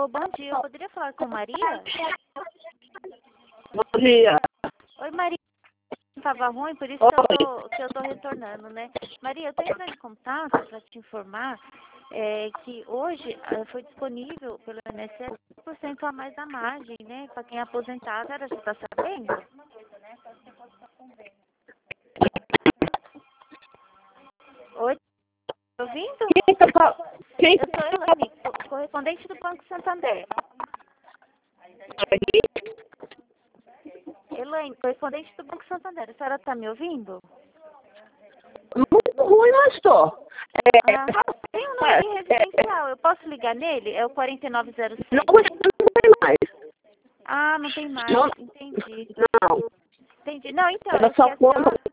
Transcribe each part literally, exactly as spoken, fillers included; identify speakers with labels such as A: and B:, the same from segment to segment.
A: Alô, bom dia. Eu poderia falar com Maria?
B: Bom dia.
A: Oi, Maria. Estava ruim, por isso que eu, tô, que eu tô retornando, né? Maria, eu tô entrando em contato para te informar é, que hoje eh, foi disponível pelo I N S S cinco por cento a mais da margem, né? Para quem é aposentado. A senhora já está sabendo? Oi, tá ouvindo?
B: Quem tá fal- Quem
A: Eu sou Elaine, co- correspondente do Banco Santander.
B: tá aí?
A: Elaine, correspondente do Banco Santander. A senhora está me ouvindo?
B: Muito ruim, mas estou. É,
A: Ah, tem um número residencial. Eu posso ligar nele? É o quatro nove zero seis.
B: não, mas não tem mais.
A: Ah, não tem mais.
B: Não,
A: Entendi.
B: não.
A: Entendi. Não, então,
B: Era
A: é que
B: só
A: a
B: quando.
A: senhora,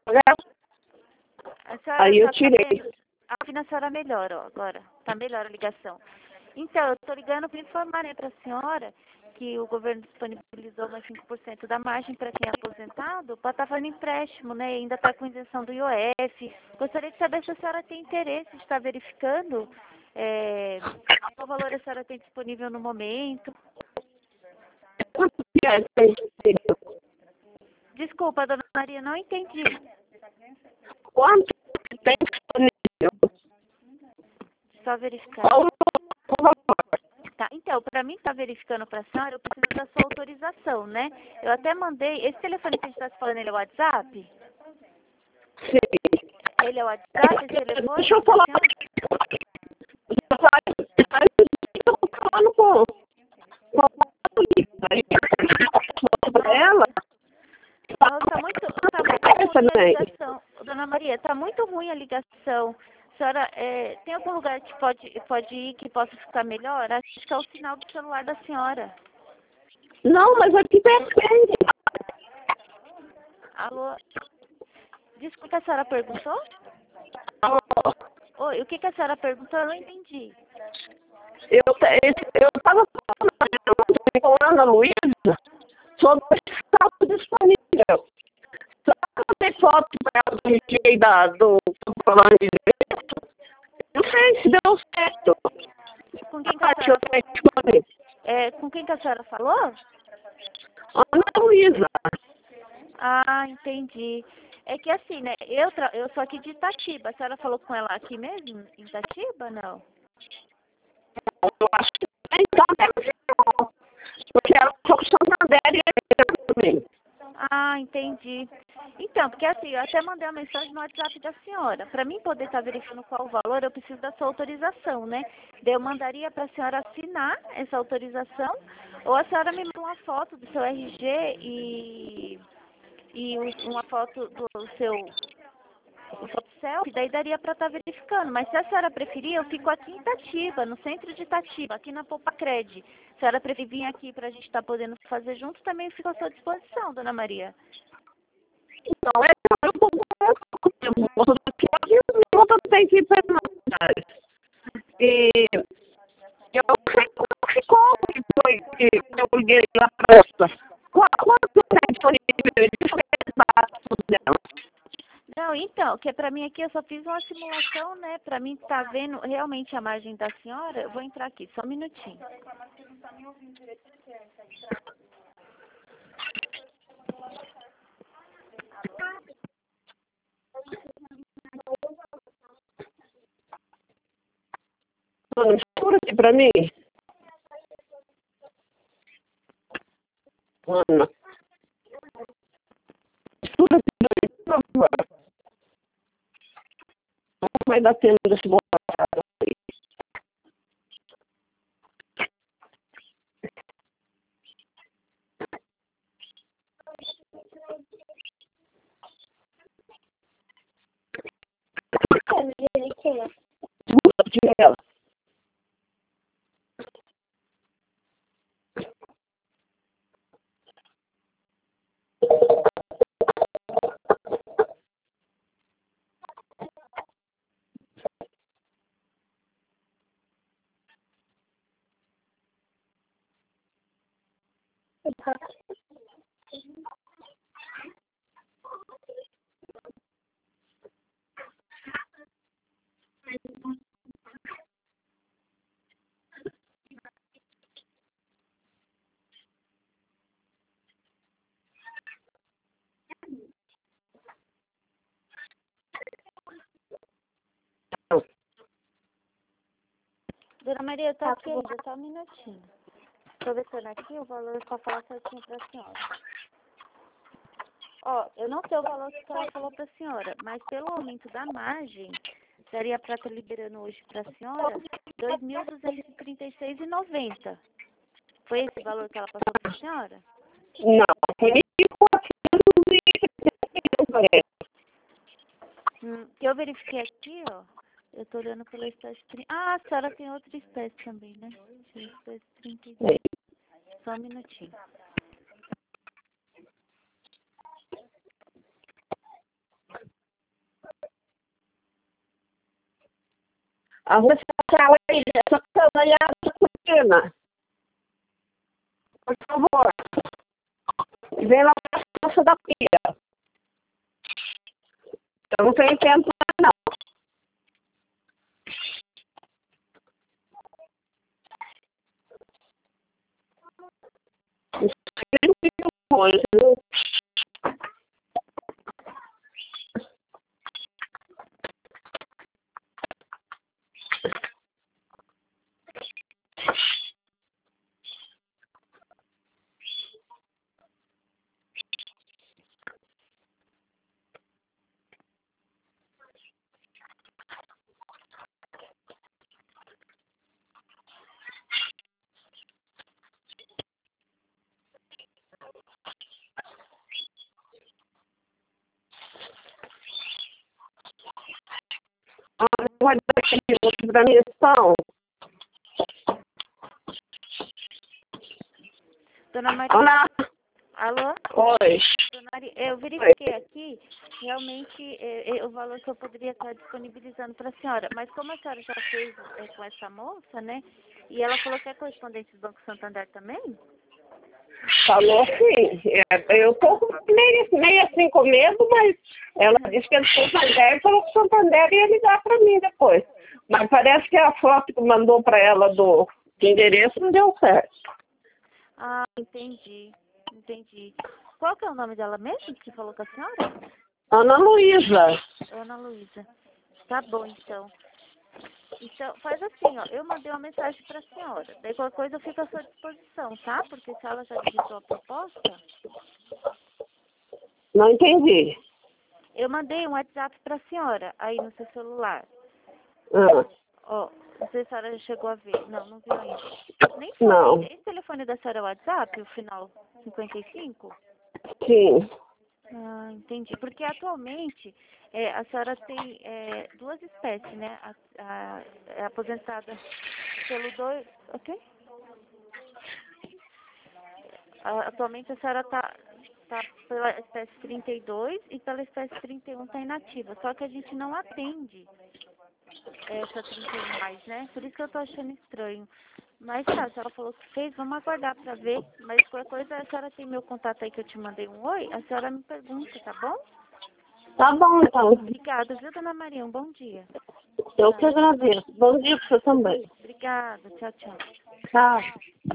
A: a senhora
B: Aí eu
A: tá
B: tirei.
A: sabendo. A financeira melhora ó, agora. Tá melhor a ligação. Então, eu tô ligando para informar, né, para a senhora que o governo disponibilizou mais cinco por cento da margem para quem é aposentado para estar fazendo empréstimo, né? E ainda está com isenção do I O F. Gostaria de saber se a senhora tem interesse de estar verificando é, qual valor a senhora tem disponível no momento.
B: Quanto que é? Tem- tem-
A: Desculpa, dona Maria, não entendi.
B: Quanto que tem disponível?
A: Só verificar.
B: Qual o valor?
A: Tá, então, para mim estar verificando para a senhora, eu preciso da sua autorização, né? Eu até mandei, esse telefone que a gente está se falando, ele é o WhatsApp?
B: Sim.
A: Ele é o WhatsApp, esse telefone
B: Deixa eu
A: da
B: falar.
A: senhora?
B: Já faz, faz eu vou falando com com a polícia. Aí eu pra ela.
A: Nossa, tá muito, tá muito
B: Essa
A: ruim a
B: também.
A: ligação. Dona Maria, tá muito ruim a ligação. A senhora, é, tem algum lugar que pode, pode ir que possa ficar melhor? Acho que é o sinal do celular da senhora.
B: Não, mas aqui depende.
A: Alô? Desculpa, a senhora perguntou? Oi, o que, que a senhora perguntou? Eu não entendi.
B: Eu eu estava falando com a Ana Luísa sobre esse salto disponível. Só que eu tenho foto para ela do R G da, do falando de direito. Eu não sei se deu certo.
A: Com quem que a
B: Ah, deixa eu
A: senhora,
B: ver disponível.
A: é, com quem que a senhora falou?
B: Ana Luísa.
A: Ah, entendi. É que assim, né? Eu, tra... eu sou aqui de Itatiba. A senhora falou com ela aqui mesmo? Em Itatiba, não?
B: Eu acho que então deve ser bom. Porque ela foi com Santander e eu também.
A: Ah, entendi. Então, porque assim, eu até mandei uma mensagem no WhatsApp da senhora. Para mim poder estar verificando qual o valor, eu preciso da sua autorização, né? Daí eu mandaria para a senhora assinar essa autorização, ou a senhora me manda uma foto do seu R G e, e um- uma foto do seu foto selfie, daí daria para estar verificando. Mas se a senhora preferir, eu fico aqui em Itatiba, no centro de Itatiba, aqui na Popacred. Se a senhora preferir vir aqui para a gente estar podendo fazer junto, também eu fico à sua disposição, dona Maria.
B: Então, é, eu vou com o moço daqui e o outro tem que ir para trás. E eu sei como ficou, que foi que eu liguei lá para essa. Quanto é disponível? Ele disse que é barato dela.
A: Não, então, que para mim aqui eu só fiz uma simulação, né? Para mim estar vendo realmente a margem da senhora, eu vou entrar aqui, só um minutinho.
B: Mano, escura aqui para mim. Ana, escura aqui para mim, por favor. Não vai dar tempo desse bom. Escura ela.
A: Dona Maria, tá aqui ainda, só um minutinho. Estou vendo aqui o valor para falar certinho para a senhora. Ó, eu não sei o valor que ela falou para a senhora, mas pelo aumento da margem, daria para estar liberando hoje para a senhora dois mil duzentos e trinta e seis reais e noventa centavos. Foi esse valor que ela passou para a senhora?
B: Não, foi mil quatrocentos e setenta e um.
A: Hum, que eu verifiquei aqui, ó. Eu tô olhando pela espécie trinta. Ah, a senhora tem outra espécie também, né? Deixa eu ver, espécie trinta e dois. Só um minutinho.
B: A rua central aí, essa canalhada cortina. Por favor. Vem lá pra força da pia. Eu não tenho tempo, não. Hoje, pode dar aquele minuto pra missão.
A: Dona Maria.
B: Olá.
A: Alô?
B: Oi.
A: Dona Maria, eu verifiquei aqui, realmente, é, é, o valor que eu poderia estar disponibilizando para a senhora. Mas como a senhora já fez é, com essa moça, né? E ela falou que é correspondente do Banco Santander também?
B: Falou sim. É, eu tô meio, meio assim com medo, mas ela disse que é do Santander, falou que o Santander ia ligar pra mim depois. Mas parece que a foto que mandou pra ela do, do endereço não deu certo.
A: Ah, entendi, entendi. Qual que é o nome dela mesmo que falou com a senhora?
B: Ana Luísa.
A: Ana Luísa. Tá bom, então. Então, faz assim, ó, eu mandei uma mensagem para a senhora. Daí qualquer coisa eu fico à sua disposição, tá? Porque se ela já digitou a proposta,
B: Não entendi.
A: eu mandei um WhatsApp para a senhora aí no seu celular.
B: Ah,
A: Ó, não sei se a senhora já chegou a ver. Não, não viu ainda. Nem foi.
B: não.
A: Esse telefone da senhora é o WhatsApp, o final cinquenta e cinco?
B: Sim.
A: Ah, entendi. Porque atualmente é, a senhora tem é, duas espécies, né? A, a, é aposentada pelo dois. Ok? A, atualmente a senhora está tá pela espécie trinta e dois e pela espécie trinta e um está inativa. Só que a gente não atende essa trinta e um mais, né? Por isso que eu tô achando estranho. Mas tá, a senhora falou que fez, vamos aguardar pra ver. Mas qualquer coisa, a senhora tem meu contato aí que eu te mandei um oi, a senhora me pergunta, tá bom?
B: Tá bom, então.
A: Obrigada, viu, dona Maria? Um bom dia.
B: Eu que agradeço. Bom dia pra você também.
A: Obrigada, tchau, tchau.
B: Tchau.